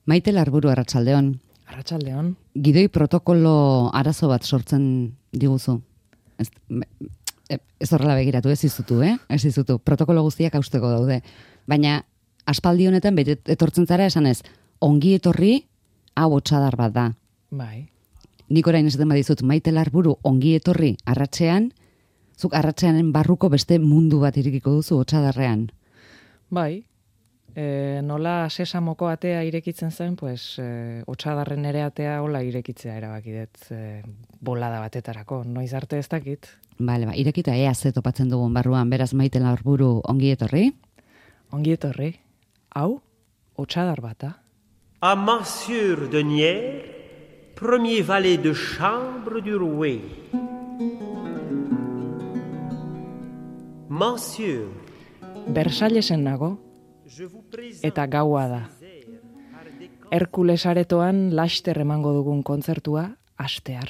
Maite Larburu, arratsaldeon. Arratsaldeon. Gidoi protokolo arazo bat sortzen diguzu. Ez horrela begiratu, ez izutu, Ez izutu. Protokolo guztiak hausteko daude. Baina, aspaldi honetan etortzen zara esanez, ongi etorri, hau hotsadar bat da. Bai. Nik orain esaten badizut, Maite Larburu, ongi etorri, arratsean, zuk arratseanen barruko beste mundu bat irekiko duzu hotsadarrean. Bai. Nola sesamoko atea irekitzen zen, pues, hotsadarren ere atea hola irekitzea erabaki dut bolada batetarako. Noiz arte ez dakit. Bale, irekita ea ze topatzen dugun barruan, beraz Maite Larburu ongi etorri. Ongi etorri. Hau, hotsadar bata. À Monsieur Denier, premier valet de chambre du roi. Monsieur, Versaillesen nago, eta gaua da. Herkules aretoan laster emango dugun kontzertua hastear.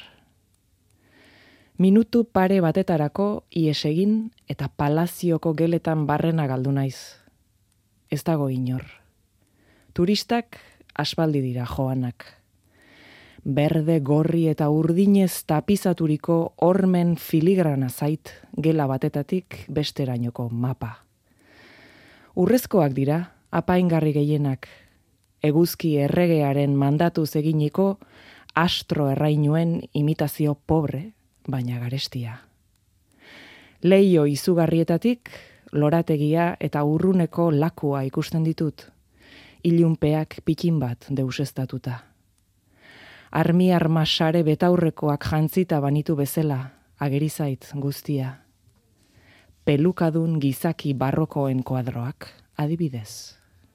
Minutu pare batetarako ihes egin eta palazioko geletan barrena galdu naiz. Ez dago inor. Turistak aspaldi dira joanak. Berde, gorri eta urdinez tapizaturiko hormen filigrana zait gela batetatik besterainoko mapa. Urrezkoak dira, apaingarri gehienak, eguzki erregearen mandatuz eginiko astro errainuen imitazio pobre, baina garestia. Leio izugarrietatik, lorategia eta urruneko lakua ikusten ditut, ilunpeak pikin bat deusestatuta. Armi-arma sare betaurrekoak jantzita banitu bezala, agerizait guztia. Pelukadun gizaki barrokoen koadroak, adibidez.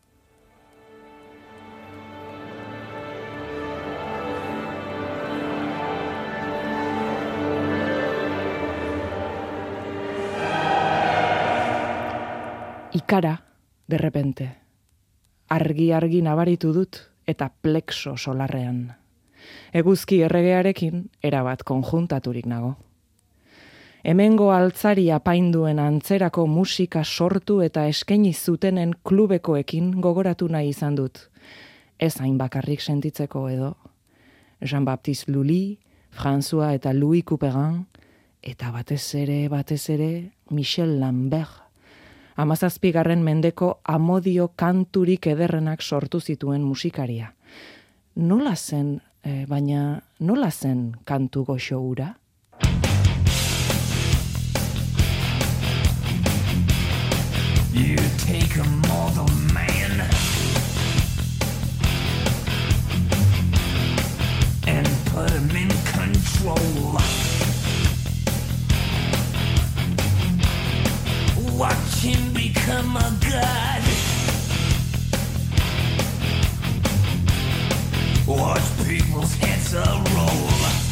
Ikara, derrepente. Argi nabaritu dut eta plexo solarrean. Eguzki erregearekin erabat konjuntaturik nago. Hemengo altzari apainduen antzerako musika sortu eta eskaini zutenen klubekoekin gogoratu nahi izan dut. Ez hain bakarrik sentitzeko edo. Jean-Baptiste Lully, François eta Louis Couperin, eta batez ere, Michel Lambert. 17. mendeko amodio kanturik ederrenak sortu zituen musikaria. Nola zen kantu goxo hura? You take a mortal man and put him in control. Watch him become a god. Watch people's heads roll.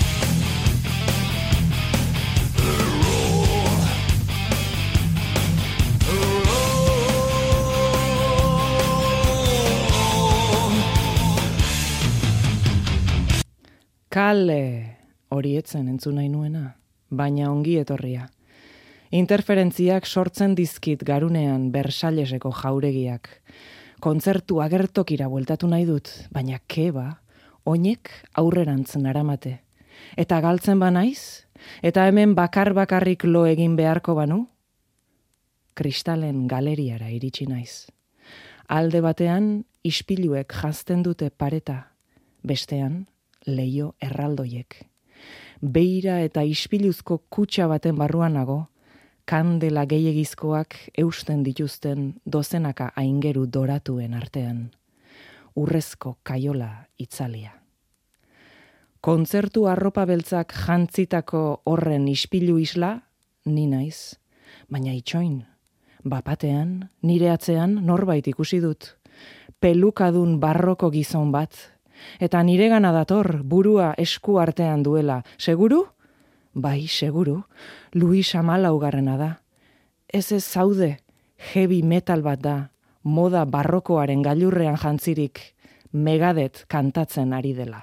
Kale, hori etzen entzun nahi nuena, baina ongi etorria. Interferentziak sortzen dizkit garunean Versailleseko jauregiak. Kontzertu agertokira bueltatu nahi dut, baina keba, oinek aurrerantz naramate. Eta galtzen banaiz? Eta hemen bakarrik lo egin beharko banu? Kristalen galeriara iritsi naiz. Alde batean, ispiluek jazten dute pareta, bestean, leio erraldoiek. Beira eta ispiluzko kutxa baten barruan nago, kandela gehiegizkoak eusten dituzten dozenaka aingeru doratuen artean. Urrezko kaiola itzalia. Kontzertu arropa beltzak jantzitako horren ispilu isla, ni naiz, baina itxoin. Bapatean, nire atzean norbait ikusi dut. Pelukadun barroko gizon bat, eta nire gana dator burua esku artean duela. Seguru? Bai, seguru. Louis Xamalaugarrena da. Ez zaude, heavy metal bat da, moda barrokoaren gailurrean jantzirik, Megadeth kantatzen ari dela.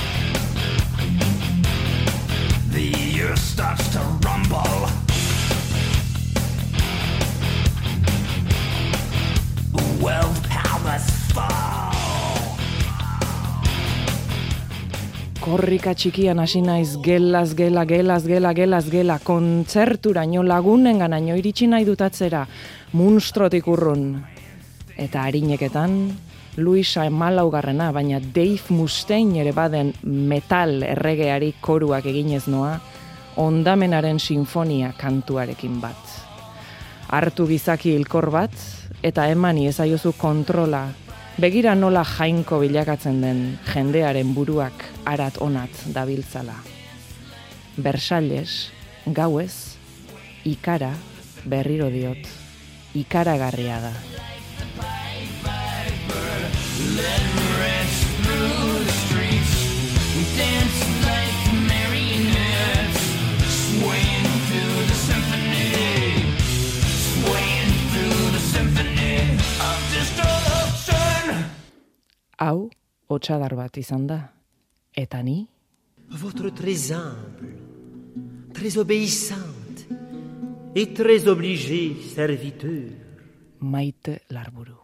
The earth starts to rumble. World powers fall. Korrika txikian hasi naiz gelaz gela, kontzerturaino lagunenganaino iritsi nahi dutatzera, munstrotik urrun. Eta harineketan, Luisa Malaugarrena, baina Dave Mustaine ere baden metal erregeari koruak eginez noa, ondamenaren sinfonia kantuarekin bat. Hartu gizaki hilkor bat, eta emani ezaiozu kontrola, begira nola jainko bilakatzen den jendearen buruak arat onat dabiltzala. Versalles, gauez, ikara, berriro diot, ikaragarria da. Hau, hotsadar bat izan da. Eta ni? Votre très humble, très obéissante et très obligée serviteur. Maite Larburu.